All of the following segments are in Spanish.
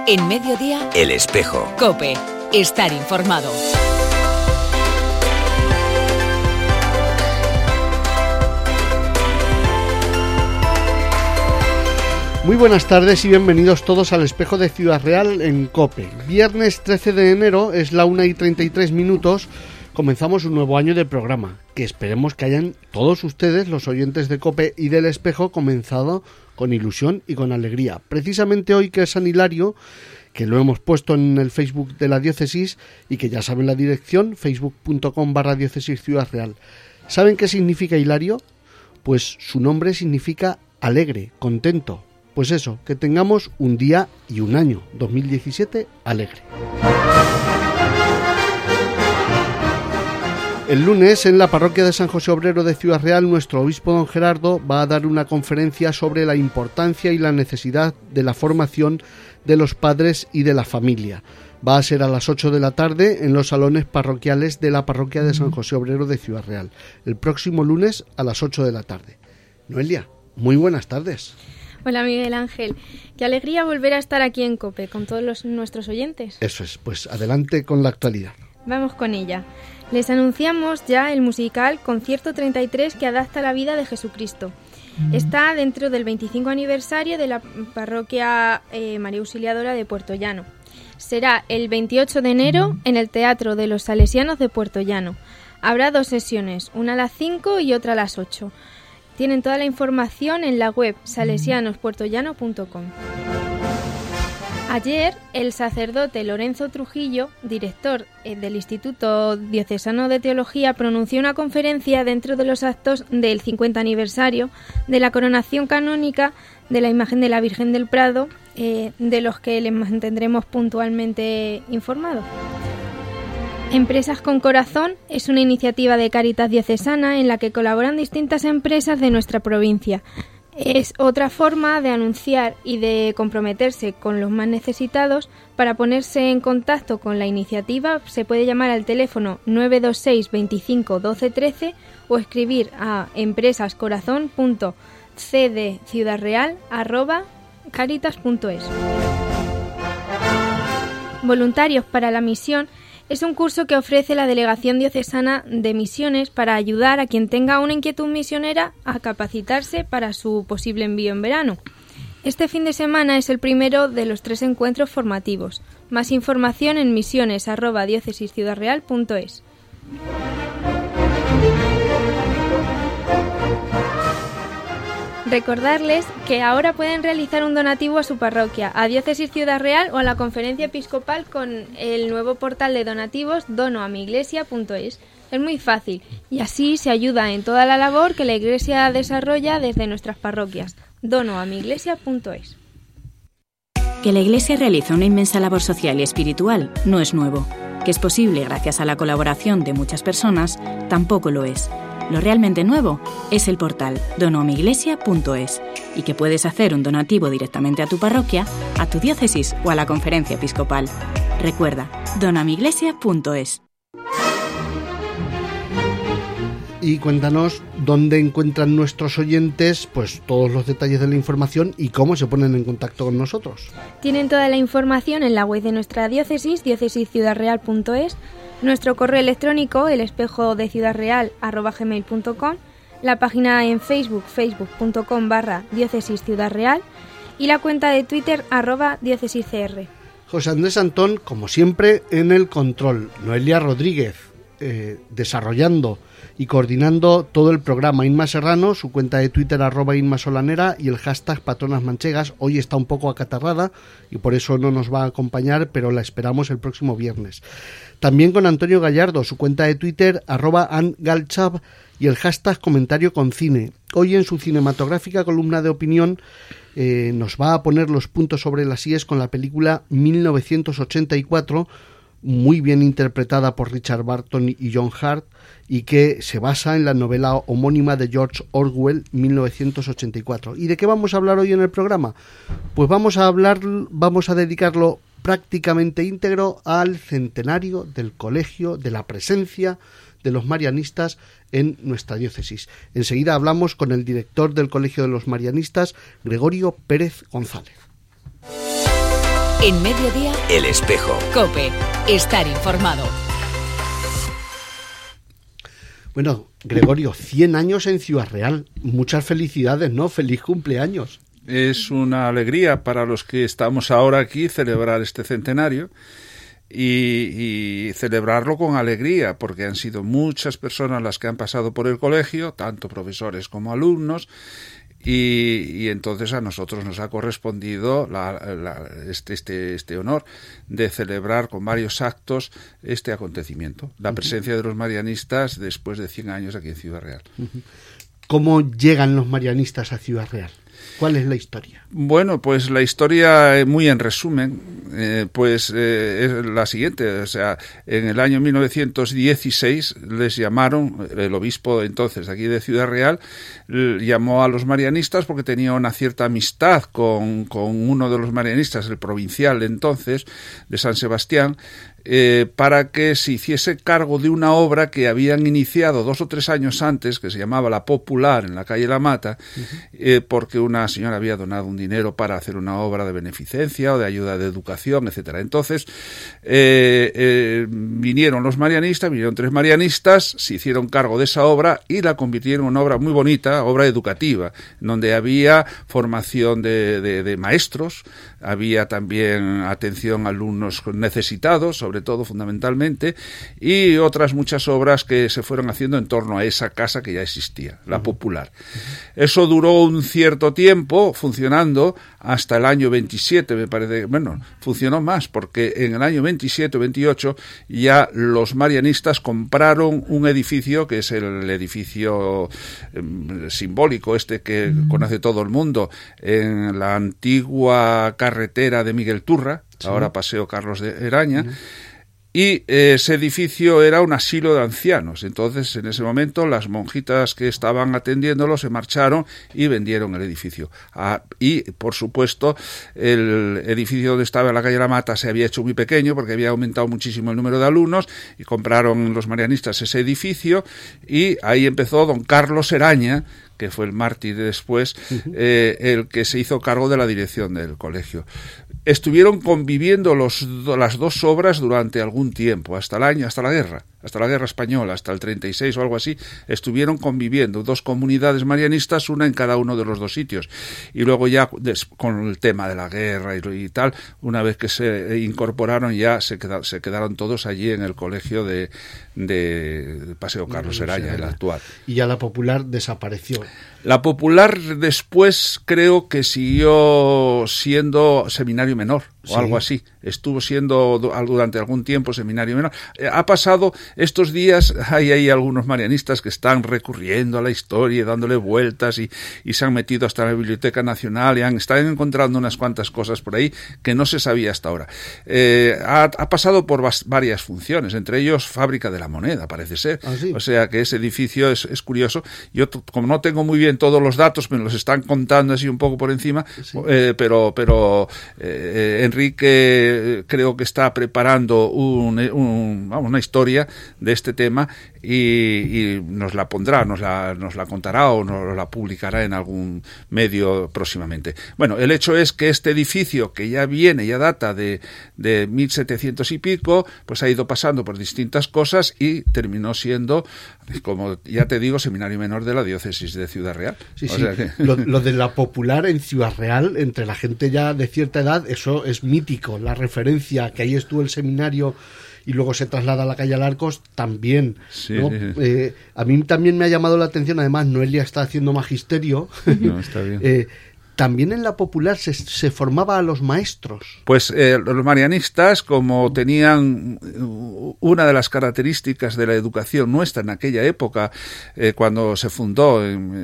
En Mediodía, El Espejo. COPE. Estar informado. Muy buenas tardes y bienvenidos todos al Espejo de Ciudad Real en COPE. Viernes 13 de enero, es la 1:33. Comenzamos un nuevo año de programa, que esperemos que hayan todos ustedes, los oyentes de COPE y del Espejo, comenzado con ilusión y con alegría. Precisamente hoy, que es San Hilario, que lo hemos puesto en el Facebook de la diócesis y que ya saben la dirección, facebook.com/diócesis Ciudad Real. ¿Saben qué significa Hilario? Pues su nombre significa alegre, contento. Pues eso, que tengamos un día y un año 2017 alegre. El lunes, en la parroquia de San José Obrero de Ciudad Real, nuestro obispo don Gerardo va a dar una conferencia sobre la importancia y la necesidad de la formación de los padres y de la familia. Va a ser a las 8 de la tarde en los salones parroquiales de la parroquia de San José Obrero de Ciudad Real. El próximo lunes a las 8 de la tarde. Noelia, muy buenas tardes. Hola Miguel Ángel, qué alegría volver a estar aquí en COPE con todos nuestros oyentes. Eso es, pues adelante con la actualidad. Vamos con ella. Les anunciamos ya el musical Concierto 33 que adapta la vida de Jesucristo. Está dentro del 25 aniversario de la parroquia María Auxiliadora de Puerto Llano. Será el 28 de enero en el Teatro de los Salesianos de Puerto Llano. Habrá 2 sesiones, una a las 5 y otra a las 8. Tienen toda la información en la web salesianospuertollano.com. Ayer, el sacerdote Lorenzo Trujillo, director del Instituto Diocesano de Teología, pronunció una conferencia dentro de los actos del 50 aniversario de la coronación canónica de la imagen de la Virgen del Prado, de los que les mantendremos puntualmente informados. Empresas con Corazón es una iniciativa de Cáritas Diocesana en la que colaboran distintas empresas de nuestra provincia. Es otra forma de anunciar y de comprometerse con los más necesitados. Para ponerse en contacto con la iniciativa se puede llamar al teléfono 926 25 12 13 o escribir a empresascorazon.cdciudadreal@caritas.es. Voluntarios para la Misión es un curso que ofrece la Delegación Diocesana de Misiones para ayudar a quien tenga una inquietud misionera a capacitarse para su posible envío en verano. Este fin de semana es el primero de los 3 encuentros formativos. Más información en misiones@diócesisciudadreal.es. Recordarles que ahora pueden realizar un donativo a su parroquia, a Diócesis Ciudad Real o a la Conferencia Episcopal con el nuevo portal de donativos donoamiglesia.es. Es muy fácil y así se ayuda en toda la labor que la Iglesia desarrolla desde nuestras parroquias. donoamiglesia.es. Que la Iglesia realiza una inmensa labor social y espiritual no es nuevo. Que es posible gracias a la colaboración de muchas personas tampoco lo es. Lo realmente nuevo es el portal donoamiglesia.es y que puedes hacer un donativo directamente a tu parroquia, a tu diócesis o a la conferencia episcopal. Recuerda, donoamiglesia.es. Y cuéntanos dónde encuentran nuestros oyentes pues todos los detalles de la información y cómo se ponen en contacto con nosotros. Tienen toda la información en la web de nuestra diócesis, diócesisciudadreal.es, nuestro correo electrónico, elespejodeCiudadReal@gmail.com, la página en Facebook, facebook.com/diócesisciudadreal y la cuenta de Twitter @diócesiscr. José Andrés Antón, como siempre, en el control. Noelia Rodríguez, desarrollando y coordinando todo el programa. Inma Serrano, su cuenta de Twitter @InmaSolanera y el hashtag Patronas Manchegas. Hoy está un poco acatarrada y por eso no nos va a acompañar, pero la esperamos el próximo viernes. También con Antonio Gallardo, su cuenta de Twitter @AnGalchab y el hashtag Comentario con Cine. Hoy en su cinematográfica columna de opinión nos va a poner los puntos sobre las íes con la película 1984, muy bien interpretada por Richard Barton y John Hurt, y que se basa en la novela homónima de George Orwell, 1984. ¿Y de qué vamos a hablar hoy en el programa? Pues vamos a dedicarlo prácticamente íntegro al centenario del colegio, de la presencia de los marianistas en nuestra diócesis. Enseguida hablamos con el director del Colegio de los Marianistas, Gregorio Pérez González. En Mediodía, El Espejo. COPE. Estar informado. Bueno, Gregorio, 100 años en Ciudad Real. Muchas felicidades, ¿no? Feliz cumpleaños. Es una alegría para los que estamos ahora aquí celebrar este centenario y celebrarlo con alegría, porque han sido muchas personas las que han pasado por el colegio, tanto profesores como alumnos, y entonces a nosotros nos ha correspondido este honor de celebrar con varios actos este acontecimiento, la presencia de los marianistas después de 100 años aquí en Ciudad Real. ¿Cómo llegan los marianistas a Ciudad Real? ¿Cuál es la historia? Bueno, pues la historia, muy en resumen, es la siguiente. O sea, en el año 1916 les llamaron, el obispo entonces de aquí de Ciudad Real, llamó a los marianistas porque tenía una cierta amistad con uno de los marianistas, el provincial entonces, de San Sebastián, para que se hiciese cargo de una obra que habían iniciado 2 o 3 años antes, que se llamaba La Popular, en la calle La Mata, porque una señora había donado un dinero para hacer una obra de beneficencia o de ayuda de educación, etcétera. Entonces vinieron los marianistas, vinieron 3 marianistas, se hicieron cargo de esa obra y la convirtieron en una obra muy bonita, obra educativa, donde había formación de maestros, había también atención a alumnos necesitados, sobre todo fundamentalmente, y otras muchas obras que se fueron haciendo en torno a esa casa que ya existía, La Popular. Eso duró un cierto tiempo funcionando hasta el año 27, me parece. Bueno, funcionó más, porque en el año 27 o 28 ya los marianistas compraron un edificio, que es el edificio simbólico que conoce todo el mundo, en la antigua carretera de Miguel Turra, ahora Paseo Carlos de Eraña, y ese edificio era un asilo de ancianos. Entonces, en ese momento, las monjitas que estaban atendiéndolo se marcharon y vendieron el edificio. Y, por supuesto, el edificio donde estaba en la calle La Mata se había hecho muy pequeño porque había aumentado muchísimo el número de alumnos, y compraron los marianistas ese edificio, y ahí empezó don Carlos Eraña, que fue el mártir después, el que se hizo cargo de la dirección del colegio. Estuvieron conviviendo las 2 obras durante algún tiempo, hasta la guerra española, hasta el 36 o algo así, estuvieron conviviendo 2 comunidades marianistas, una en cada uno de los 2 sitios. Y luego ya, con el tema de la guerra y tal, una vez que se incorporaron, ya se quedaron todos allí en el colegio de Paseo Carlos Eraña, el actual. Y ya La Popular desapareció. La Popular después creo que siguió siendo seminario menor o algo así. Estuvo siendo durante algún tiempo seminario menor. Ha pasado estos días, hay algunos marianistas que están recurriendo a la historia, dándole vueltas, y se han metido hasta la Biblioteca Nacional y están encontrando unas cuantas cosas por ahí que no se sabía hasta ahora. Ha pasado por varias funciones, entre ellos Fábrica de la Moneda, parece ser. ¿Sí? O sea que ese edificio es curioso. Yo, como no tengo muy bien todos los datos, me los están contando así un poco por encima, sí. Pero Enrique creo que está preparando una historia de este tema, y nos la pondrá, nos la contará o nos la publicará en algún medio próximamente. Bueno, el hecho es que este edificio, que ya data de 1700 y pico, pues ha ido pasando por distintas cosas y terminó siendo, como ya te digo, seminario menor de la diócesis de Ciudad Real. Sí, o sea que... lo de La Popular en Ciudad Real, entre la gente ya de cierta edad, eso es mítico. La referencia que ahí estuvo el seminario y luego se traslada a la calle Alarcos también, sí, ¿no? Sí. A mí también me ha llamado la atención, además Noelia está haciendo magisterio. No, está bien. También en La Popular se formaba a los maestros. Pues los marianistas, como tenían una de las características de la educación nuestra en aquella época, cuando se fundó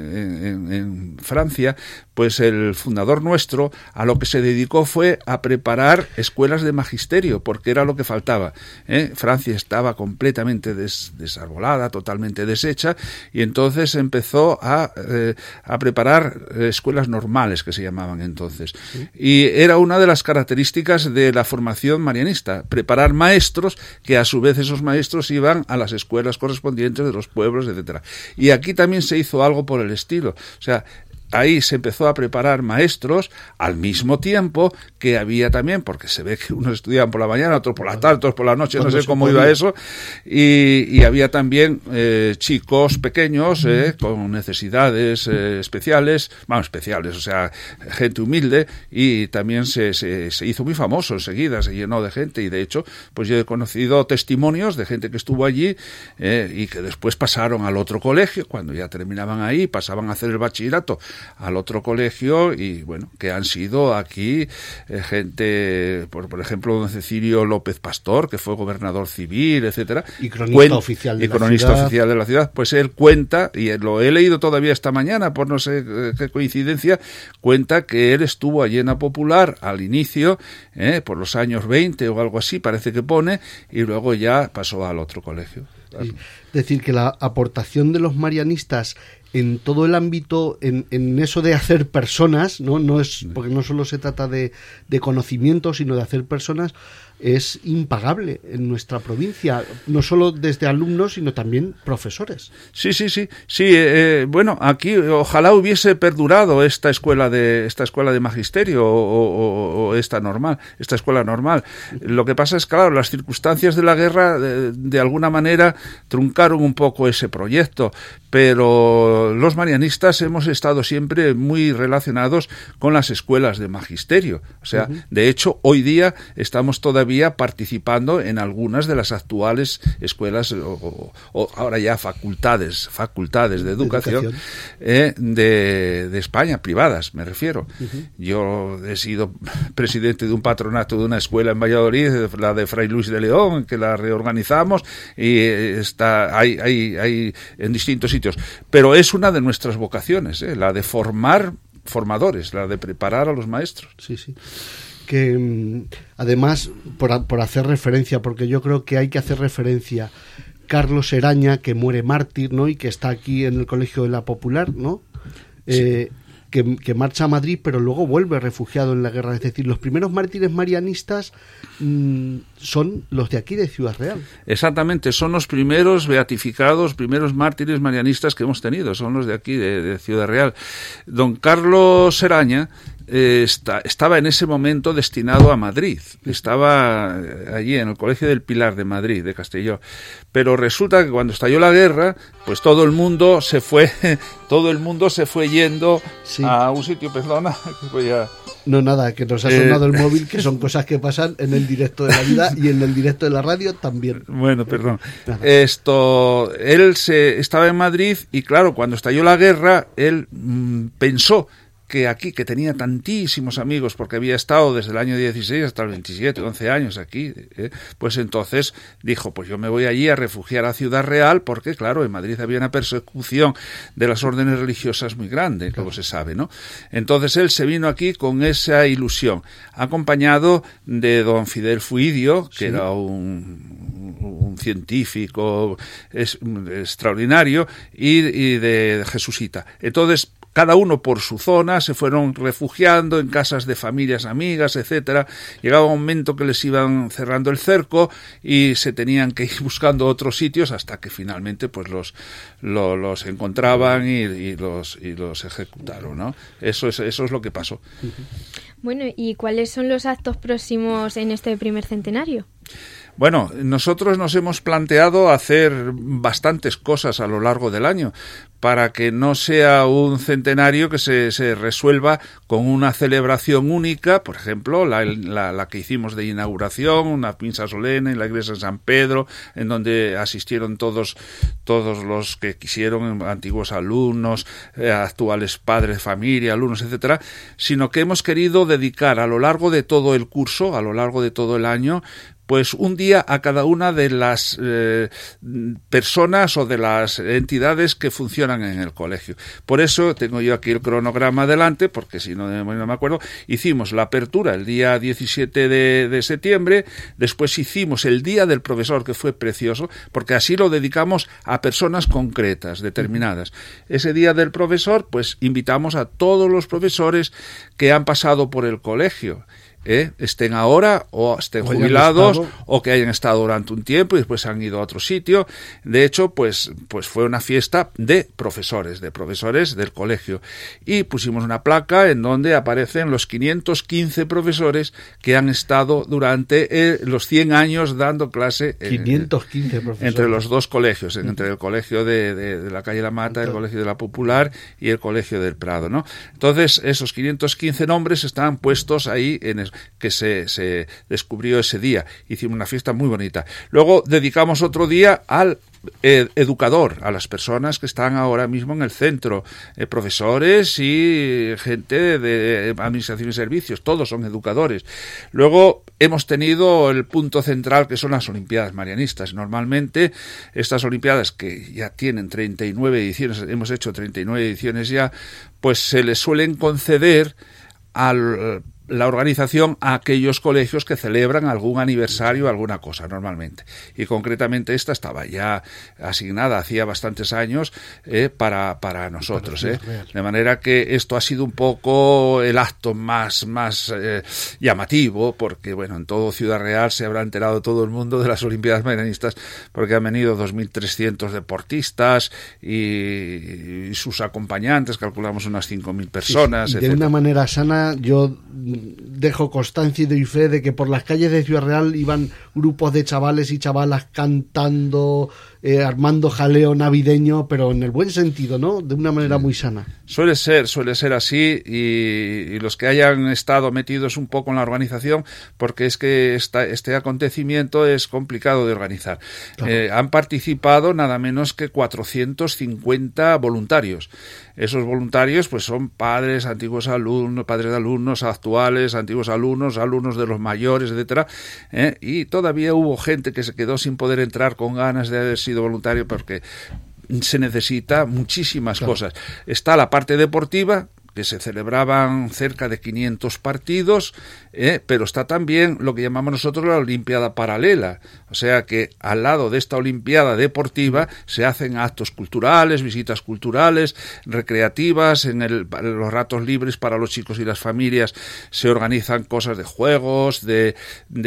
en Francia, pues el fundador nuestro a lo que se dedicó fue a preparar escuelas de magisterio, porque era lo que faltaba. Francia estaba completamente desarbolada, totalmente deshecha, y entonces empezó a preparar escuelas normales, que se llamaban entonces. Sí. Y era una de las características de la formación marianista, preparar maestros, que a su vez esos maestros iban a las escuelas correspondientes de los pueblos, etcétera. Y aquí también se hizo algo por el estilo. O sea, ahí se empezó a preparar maestros al mismo tiempo que había también, porque se ve que unos estudiaban por la mañana, otros por la tarde, otros por la noche, no sé cómo iba eso, y había también chicos pequeños con necesidades especiales, o sea, gente humilde, y también se hizo muy famoso enseguida, se llenó de gente, y de hecho, pues yo he conocido testimonios de gente que estuvo allí y que después pasaron al otro colegio, cuando ya terminaban ahí, pasaban a hacer el bachillerato al otro colegio, y bueno, que han sido aquí gente, por ejemplo, don Cecilio López Pastor, que fue gobernador civil, etcétera, y cronista oficial de la ciudad, pues él cuenta, y lo he leído todavía esta mañana, por no sé qué coincidencia, cuenta que él estuvo allí en la Popular al inicio, por los años 20 o algo así, parece que pone, y luego ya pasó al otro colegio. Sí. Es decir, que la aportación de los marianistas en todo el ámbito, en eso de hacer personas, no es porque no solo se trata de conocimiento, sino de hacer personas, es impagable en nuestra provincia, no solo desde alumnos, sino también profesores. Sí, bueno, aquí ojalá hubiese perdurado esta escuela de magisterio o esta escuela normal. Lo que pasa es que, claro, las circunstancias de la guerra de alguna manera truncaron un poco ese proyecto, pero los marianistas hemos estado siempre muy relacionados con las escuelas de magisterio. O sea, de hecho, hoy día estamos todavía participando en algunas de las actuales escuelas o ahora ya facultades de educación de España, privadas, me refiero. Yo he sido presidente de un patronato de una escuela en Valladolid, la de Fray Luis de León, que la reorganizamos, y hay en distintos sitios. Pero es una de nuestras vocaciones, la de formar formadores, la de preparar a los maestros. Sí. Que además, por hacer referencia, porque yo creo que hay que hacer referencia, Carlos Eraña, que muere mártir, ¿no? Y que está aquí en el Colegio de la Popular, ¿no? Sí. Que marcha a Madrid, pero luego vuelve refugiado en la guerra. Es decir, los primeros mártires marianistas son los de aquí, de Ciudad Real. Exactamente, son los primeros beatificados, primeros mártires marianistas que hemos tenido, son los de aquí, de Ciudad Real. Don Carlos Eraña estaba en ese momento destinado a Madrid, estaba allí en el Colegio del Pilar de Madrid, de Castelló, pero resulta que cuando estalló la guerra, pues todo el mundo se fue yendo a un sitio, perdona, que voy a... No, nada, que nos ha sonado el móvil, que son cosas que pasan en el directo de la vida y en el directo de la radio también. Bueno, perdón. Él estaba en Madrid y claro, cuando estalló la guerra, él pensó que aquí, que tenía tantísimos amigos, porque había estado desde el año 16 hasta el 27, 11 años aquí, pues entonces dijo, pues yo me voy allí a refugiar a Ciudad Real, porque claro, en Madrid había una persecución de las órdenes religiosas muy grande, como se sabe, ¿no? Entonces él se vino aquí con esa ilusión, acompañado de don Fidel Fuidio, que era un científico extraordinario, y de Jesusita. Entonces, cada uno por su zona, se fueron refugiando en casas de familias amigas, etcétera. Llegaba un momento que les iban cerrando el cerco y se tenían que ir buscando otros sitios hasta que finalmente pues los encontraban y los ejecutaron, ¿no? Eso es lo que pasó. Bueno, ¿y cuáles son los actos próximos en este primer centenario? Bueno, nosotros nos hemos planteado hacer bastantes cosas a lo largo del año para que no sea un centenario que se resuelva con una celebración única, por ejemplo, la que hicimos de inauguración, una misa solemne en la iglesia de San Pedro, en donde asistieron todos los que quisieron, antiguos alumnos, actuales padres de familia, alumnos, etcétera, sino que hemos querido dedicar a lo largo de todo el curso, a lo largo de todo el año, pues un día a cada una de las personas o de las entidades que funcionan en el colegio. Por eso tengo yo aquí el cronograma delante, porque si no me acuerdo, hicimos la apertura el día 17 de septiembre, después hicimos el Día del Profesor, que fue precioso, porque así lo dedicamos a personas concretas, determinadas. Ese Día del Profesor, pues invitamos a todos los profesores que han pasado por el colegio. estén ahora o estén jubilados o que hayan estado durante un tiempo y después han ido a otro sitio. De hecho, pues fue una fiesta de profesores del colegio, y pusimos una placa en donde aparecen los 515 profesores que han estado durante los 100 años dando clase 515 profesores entre los dos colegios, entre el colegio de la calle La Mata, el colegio de la Popular y el colegio del Prado, ¿no? Entonces, esos 515 nombres estaban puestos ahí que se descubrió ese día. Hicimos una fiesta muy bonita. Luego dedicamos otro día al educador, a las personas que están ahora mismo en el centro, profesores y gente de administración y servicios, todos son educadores. Luego hemos tenido el punto central, que son las Olimpiadas Marianistas. Normalmente estas Olimpiadas, que ya tienen 39 ediciones, hemos hecho 39 ediciones ya, pues se les suelen conceder la organización a aquellos colegios que celebran algún aniversario, alguna cosa, normalmente. Y concretamente esta estaba ya asignada hacía bastantes años para nosotros. De manera que esto ha sido un poco el acto más llamativo, porque bueno, en todo Ciudad Real se habrá enterado todo el mundo de las Olimpiadas Marianistas, porque han venido 2.300 deportistas y sus acompañantes, calculamos unas 5.000 personas. Sí, de una manera sana, yo dejo constancia y doy fe de que por las calles de Ciudad Real iban grupos de chavales y chavalas cantando, armando jaleo navideño, pero en el buen sentido, ¿no? De una manera muy sana. Suele ser así, y los que hayan estado metidos un poco en la organización, porque es que este acontecimiento es complicado de organizar. Claro. Han participado nada menos que 450 voluntarios. Esos voluntarios pues son padres, antiguos alumnos, padres de alumnos actuales, antiguos alumnos de los mayores, etcétera, y todavía hubo gente que se quedó sin poder entrar con ganas de haber sido voluntario, porque se necesita muchísimas cosas. Está la parte deportiva, que se celebraban cerca de 500 partidos, pero está también lo que llamamos nosotros la Olimpiada Paralela, o sea que al lado de esta Olimpiada deportiva se hacen actos culturales, visitas culturales, recreativas, en los ratos libres para los chicos y las familias se organizan cosas de juegos, de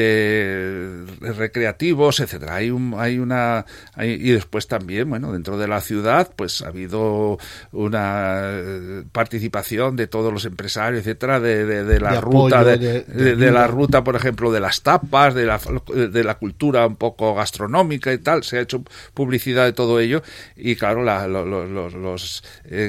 recreativos, etcétera. Y después también, bueno, dentro de la ciudad pues ha habido una participación de todos los empresarios, etcétera, de la ruta, de la ruta, por ejemplo, de las tapas, de la cultura un poco gastronómica y tal. Se ha hecho publicidad de todo ello, y claro, los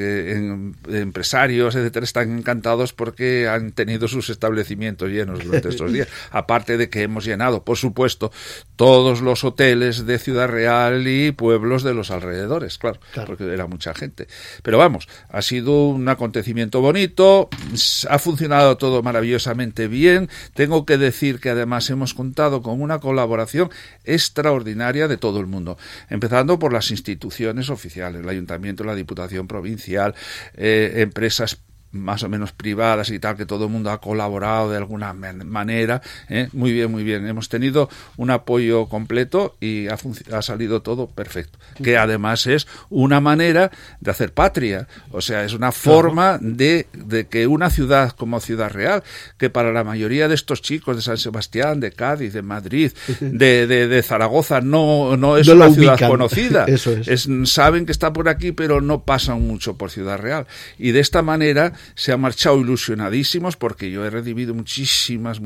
empresarios, etcétera, están encantados porque han tenido sus establecimientos llenos durante estos días. Aparte de que hemos llenado, por supuesto, todos los hoteles de Ciudad Real y pueblos de los alrededores, claro, porque era mucha gente. Pero vamos, ha sido un acontecimiento bonito, ha funcionado todo maravillosamente bien. Tengo que decir que además hemos contado con una colaboración extraordinaria de todo el mundo, empezando por las instituciones oficiales, el Ayuntamiento, la Diputación Provincial, empresas más o menos privadas y tal, que todo el mundo ha colaborado de alguna manera. Muy bien, muy bien. Hemos tenido un apoyo completo y ha salido todo perfecto. Que además es una manera de hacer patria. O sea, es una forma de que una ciudad como Ciudad Real, que para la mayoría de estos chicos de San Sebastián, de Cádiz, de Madrid, de Zaragoza, no es una ciudad conocida. Eso es. Saben que está por aquí, pero no pasan mucho por Ciudad Real. Y de esta manera se han marchado ilusionadísimos, porque yo he recibido muchísimas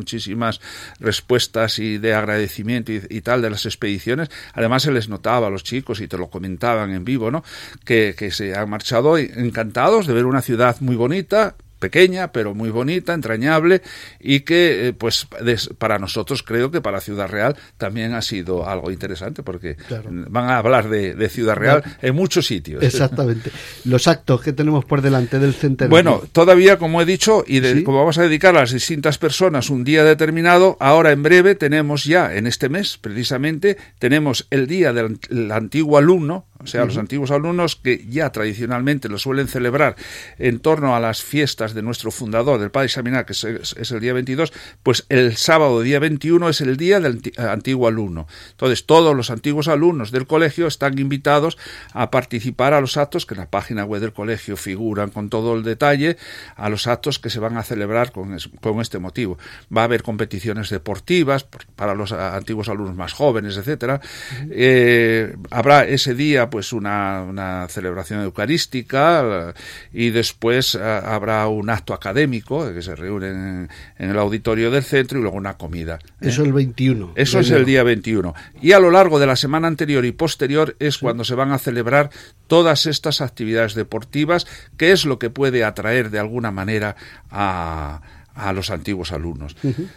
respuestas y de agradecimiento y tal de las expediciones. Además se les notaba a los chicos, y te lo comentaban en vivo, ¿no? Que se han marchado encantados de ver una ciudad muy bonita, pequeña, pero muy bonita, entrañable, y que pues para nosotros, creo que para Ciudad Real también ha sido algo interesante, porque van a hablar de Ciudad Real en muchos sitios. Exactamente. Los actos que tenemos por delante del centenario. Bueno, todavía, como he dicho, como vamos a dedicar a las distintas personas un día determinado, ahora en breve tenemos ya, en este mes precisamente, tenemos el día del antiguo alumno, O sea, los antiguos alumnos que ya tradicionalmente lo suelen celebrar en torno a las fiestas de nuestro fundador, del padre Xaminat, que es el día 22, pues el sábado día 21 es el día del antiguo alumno. Entonces, todos los antiguos alumnos del colegio están invitados a participar a los actos que en la página web del colegio figuran con todo el detalle, a los actos que se van a celebrar con este motivo. Va a haber competiciones deportivas para los antiguos alumnos más jóvenes, etcétera. Habrá ese día pues una celebración eucarística y después habrá un acto académico que se reúnen en el auditorio del centro y luego una comida. Eso el 21. Eso es el día 21. Y a lo largo de la semana anterior y posterior es cuando se van a celebrar todas estas actividades deportivas, que es lo que puede atraer de alguna manera a los antiguos alumnos.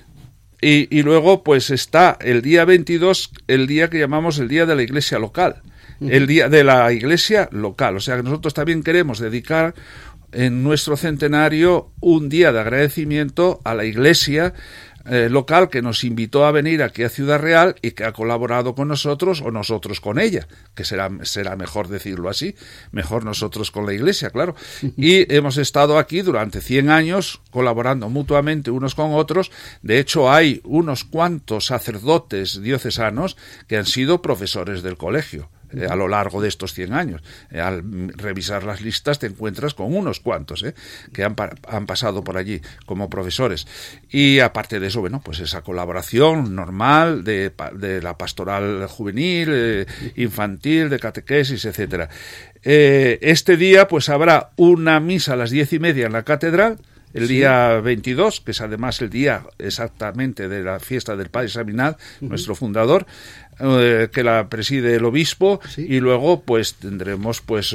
Y luego pues está el día 22, el día que llamamos el día de la iglesia local. El día de la iglesia local, o sea que nosotros también queremos dedicar en nuestro centenario un día de agradecimiento a la iglesia local que nos invitó a venir aquí a Ciudad Real y que ha colaborado con nosotros o nosotros con ella, que será mejor decirlo así, mejor nosotros con la iglesia, claro. Y hemos estado aquí durante 100 años colaborando mutuamente unos con otros. De hecho, hay unos cuantos sacerdotes diocesanos que han sido profesores del colegio. A lo largo de estos 100 años. Al revisar las listas te encuentras con unos cuantos que han pasado por allí como profesores. Y aparte de eso, bueno, pues esa colaboración normal de la pastoral juvenil, infantil, de catequesis, etcétera. Este día pues habrá una misa a las 10:30 en la catedral, el día 22, que es además el día exactamente de la fiesta del padre Xaminat, nuestro fundador, que la preside el obispo, y luego pues tendremos pues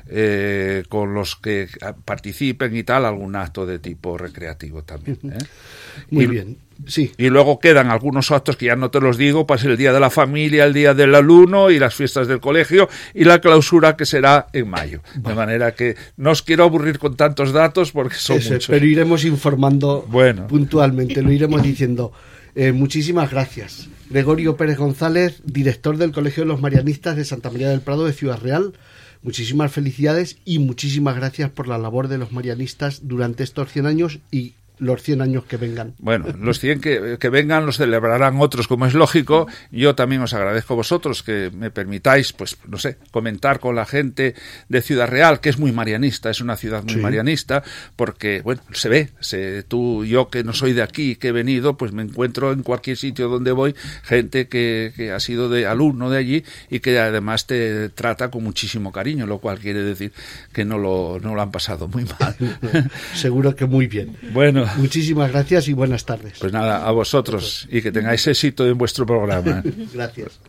con los que participen y tal algún acto de tipo recreativo también. Muy bien. Sí. Y luego quedan algunos actos que ya no te los digo, pues el día de la familia, el día del alumno y las fiestas del colegio y la clausura, que será en mayo. De manera que no os quiero aburrir con tantos datos porque son muchos. Pero iremos informando puntualmente, lo iremos diciendo. Muchísimas gracias. Gregorio Pérez González, director del Colegio de los Marianistas de Santa María del Prado de Ciudad Real. Muchísimas felicidades y muchísimas gracias por la labor de los marianistas durante estos 100 años y los 100 años que vengan. Bueno, los 100 que vengan los celebrarán otros, como es lógico. Yo también os agradezco a vosotros que me permitáis, pues, no sé, comentar con la gente de Ciudad Real, que es muy marianista, es una ciudad muy marianista, porque, bueno, se ve, yo que no soy de aquí, que he venido, pues me encuentro en cualquier sitio donde voy, gente que ha sido de alumno de allí y que además te trata con muchísimo cariño, lo cual quiere decir que no lo han pasado muy mal. Seguro que muy bien. Bueno, muchísimas gracias y buenas tardes. Pues nada, a vosotros y que tengáis éxito en vuestro programa. Gracias.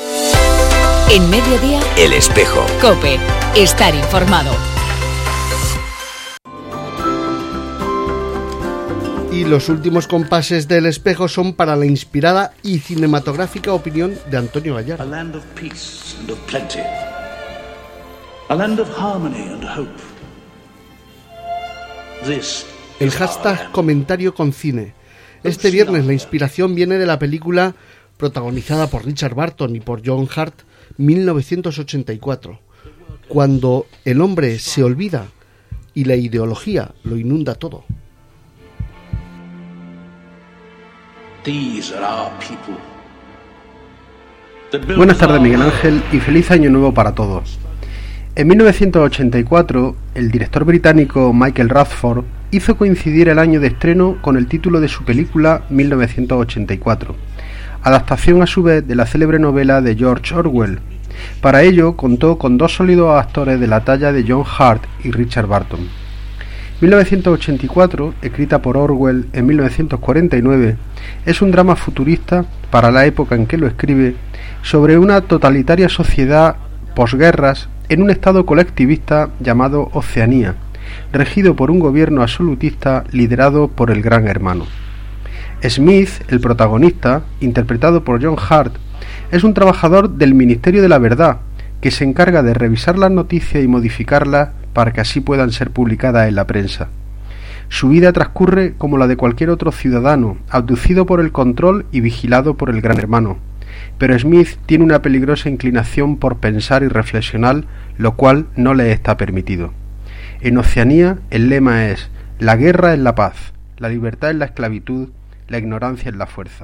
En Mediodía, El Espejo. COPE. Estar informado. Y los últimos compases del Espejo son para la inspirada y cinematográfica opinión de Antonio Gallar. A land of peace and of plenty. A land of harmony and hope. This El hashtag comentario con cine. Este viernes la inspiración viene de la película protagonizada por Richard Burton y por John Hurt, 1984, cuando el hombre se olvida y la ideología lo inunda todo. Buenas tardes, Miguel Ángel, y feliz año nuevo para todos. En 1984, el director británico Michael Radford hizo coincidir el año de estreno con el título de su película 1984, adaptación a su vez de la célebre novela de George Orwell. Para ello contó con dos sólidos actores de la talla de John Hurt y Richard Burton. 1984, escrita por Orwell en 1949, es un drama futurista, para la época en que lo escribe, sobre una totalitaria sociedad posguerras en un estado colectivista llamado Oceanía, regido por un gobierno absolutista liderado por el Gran Hermano. Smith, el protagonista, interpretado por John Hurt, es un trabajador del Ministerio de la Verdad, que se encarga de revisar las noticias y modificarlas para que así puedan ser publicadas en la prensa. Su vida transcurre como la de cualquier otro ciudadano, abducido por el control y vigilado por el Gran Hermano, pero Smith tiene una peligrosa inclinación por pensar y reflexionar, lo cual no le está permitido. En Oceanía el lema es: la guerra es la paz, la libertad es la esclavitud, la ignorancia es la fuerza.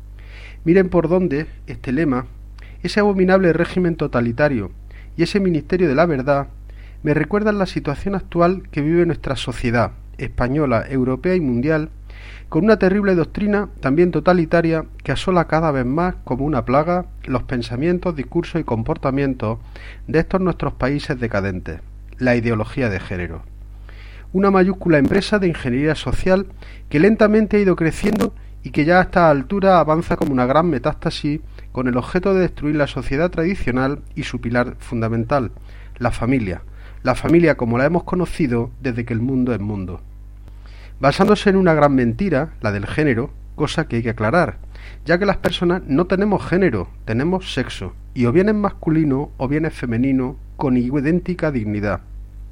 Miren por dónde este lema, ese abominable régimen totalitario y ese ministerio de la verdad me recuerdan la situación actual que vive nuestra sociedad española, europea y mundial, con una terrible doctrina también totalitaria que asola cada vez más como una plaga los pensamientos, discursos y comportamientos de estos nuestros países decadentes, la ideología de género. Una mayúscula empresa de ingeniería social que lentamente ha ido creciendo y que ya a esta altura avanza como una gran metástasis con el objeto de destruir la sociedad tradicional y su pilar fundamental, la familia como la hemos conocido desde que el mundo es mundo. Basándose en una gran mentira, la del género, cosa que hay que aclarar, ya que las personas no tenemos género, tenemos sexo, y o bien es masculino o bien es femenino, con idéntica dignidad.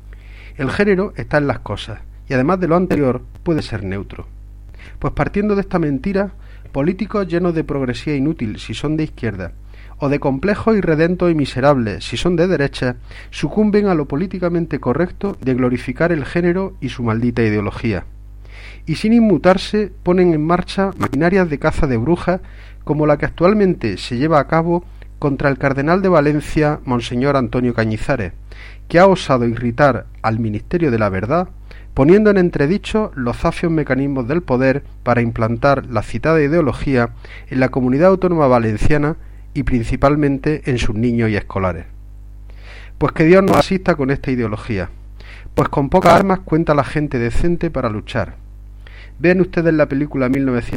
El género está en las cosas, y además de lo anterior, puede ser neutro. Pues partiendo de esta mentira, políticos llenos de progresía inútil si son de izquierda, o de complejos irredentos y miserables si son de derecha, sucumben a lo políticamente correcto de glorificar el género y su maldita ideología. Y sin inmutarse ponen en marcha maquinarias de caza de brujas como la que actualmente se lleva a cabo contra el cardenal de Valencia, Monseñor Antonio Cañizares, que ha osado irritar al Ministerio de la Verdad, poniendo en entredicho los zafios mecanismos del poder para implantar la citada ideología en la comunidad autónoma valenciana y principalmente en sus niños y escolares. Pues que Dios nos asista con esta ideología, pues con pocas armas cuenta la gente decente para luchar. Vean ustedes la película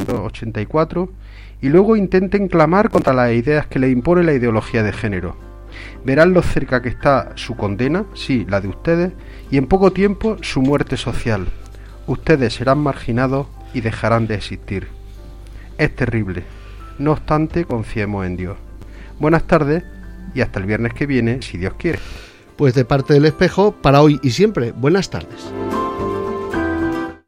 1984 y luego intenten clamar contra las ideas que le impone la ideología de género. Verán lo cerca que está su condena, sí, la de ustedes, y en poco tiempo su muerte social. Ustedes serán marginados y dejarán de existir. Es terrible. No obstante, confiemos en Dios. Buenas tardes y hasta el viernes que viene, si Dios quiere. Pues de parte del Espejo, para hoy y siempre, buenas tardes.